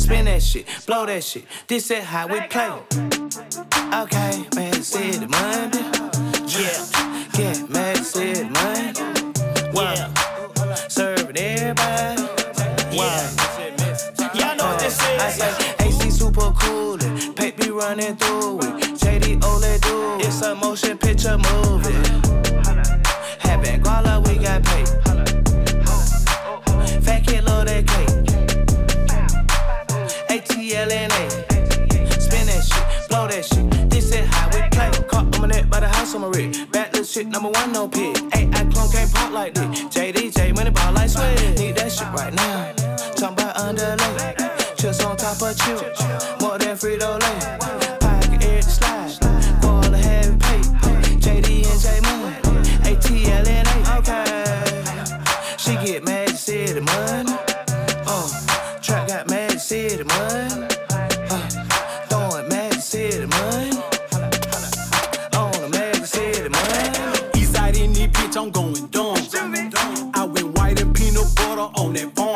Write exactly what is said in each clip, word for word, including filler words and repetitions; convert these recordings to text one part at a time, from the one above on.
Spin that shit, blow that shit. This is how we play. Okay, Magic City Monday. Yeah, get Magic City Monday. Wow, serving everybody. Wow, y'all know what this is. I say A C super cool, Pape be running through it. J D OLED do it. It's a motion picture movie. Having guala, we got paid. Fat kid love that cake. A T L N A. Spin that shit, blow that shit. This is how we play. Caught on my neck by the house on my rig. Bad little shit, number one, no pig. Hey, I clone can't pop like this. J D J, money ball like sweat. Need that shit right now. Talking about underlay. Just on top of chill. More than Frito-Lay. Pocket air to slide. Call a heavy pay. J D and J Money. A T L N A. Okay. She get Magic City money. Uh, Trap got Magic City money. Uh, throwing Magic City money. On the Magic City money. Eastside in this bitch, I'm going dumb. I went white and peanut butter on that farm.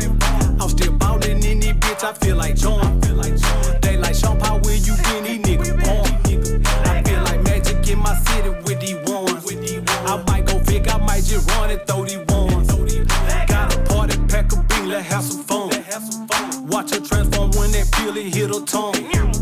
I'm still ballin' in this bitch, I feel like John. They like Sean Paul, where you been, these niggas born. I feel like magic in my city with these ones. I might go Vic, I might just run and throw these ones. Got a party, pack a bean, let's have some fun. Watch her transform when that pilly hit her tongue.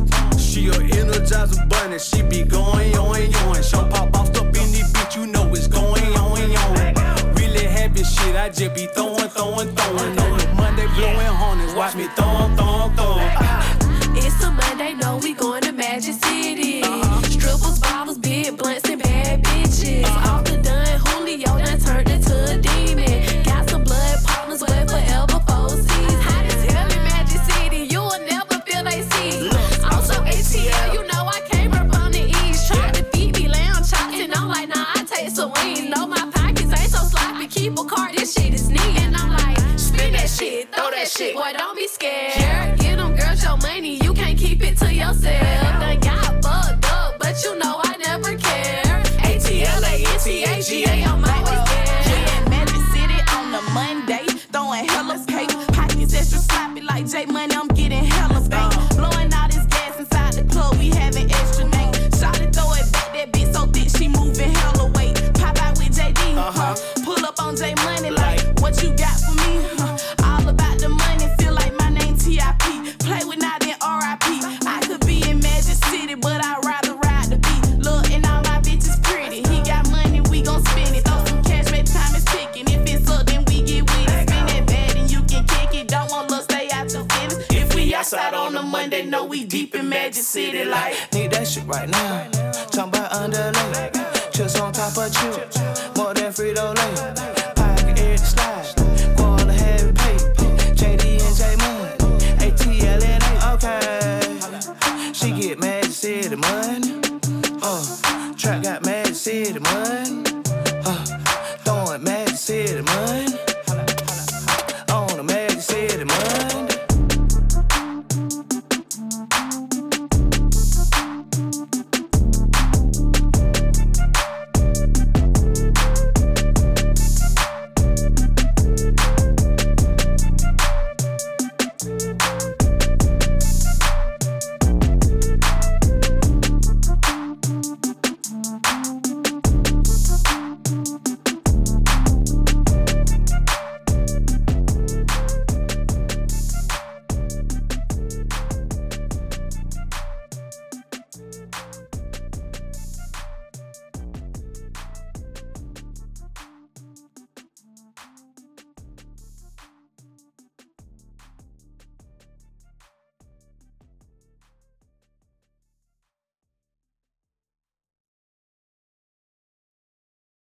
She a energizer bunny, she be going on and on. Sean Paul bossed up in this bitch, you know it's going on and on. Really happy shit, I just be throwing, throwing, throwing. On the Monday blowing hornets, watch me throwing, throwing, throwing. It's a Monday, no, we going to Magic City. Uh-huh. Strippers, bottles, big blunts, and bad bitches. Uh-huh. Off the done, Julio done turned into a demon. Got some blood partners, but forever four C's. Hot as hell in Magic City, you will never feel they see. Also A T L, you know I came up on the east. Tried to feed me lamb chops, and I'm like, nah, I take some wings. Know my pockets ain't so sloppy, keep a card, this shit is neat. And I'm like, spin that shit, throw that shit, boy, don't be scared. Yeah, get them girls your money, you can't keep it to yourself. Done got fucked up, but you know I never care. A T L A N T A G A, I'm always there. Yeah, Magic City on a Monday, throwing hella cake. Pockets extra sloppy like J Money, I'm getting hella bank. Blowing all this gas inside the club, we having extra name. Shawty throw it back, that bitch so thick, she moving hella weight. Pop out with J D, huh? Pull up on J Money like, what you got for me? Huh? All about the money, feel like my name T I P. Play with not in R I P. I could be in Magic City, but I'd rather ride the beat. Look, and all my bitches pretty. He got money, we gon' spend it. Throw some cash, baby, time is ticking. If it's up, then we get with it. Spin that bad and you can kick it. Don't want look, stay out your feelings. If we outside on a Monday, know we deep in Magic City like. Need that shit right now. Talking about underlay. Just on top of chill. More than Frito-Lay. Pocket air to slide.